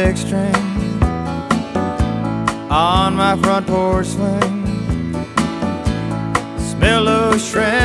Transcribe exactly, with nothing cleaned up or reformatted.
six string on my front porch swing. Smell of shrimp